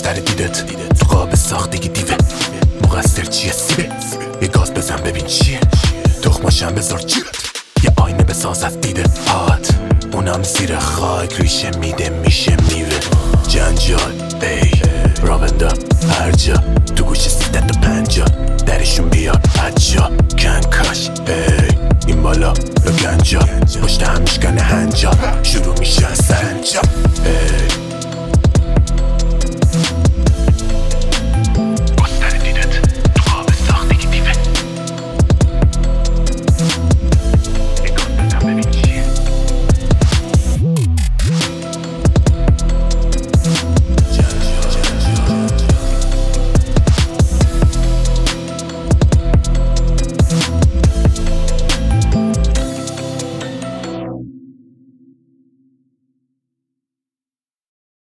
بیشتر دیدت تو قاب ساختگی دیوه مقصر چیه سیبه یه گاز بزن ببین چیه تخماشم بذار جیبت یه آینه بساز از دیده هات اونم زیر خاک ریشه میده میشه میوه جنجال ای راوندا هر جا تو گوش 350 درشون بیار حجا کنکاش ای این بالا رو گنجا پشت هم میشکنه هنجا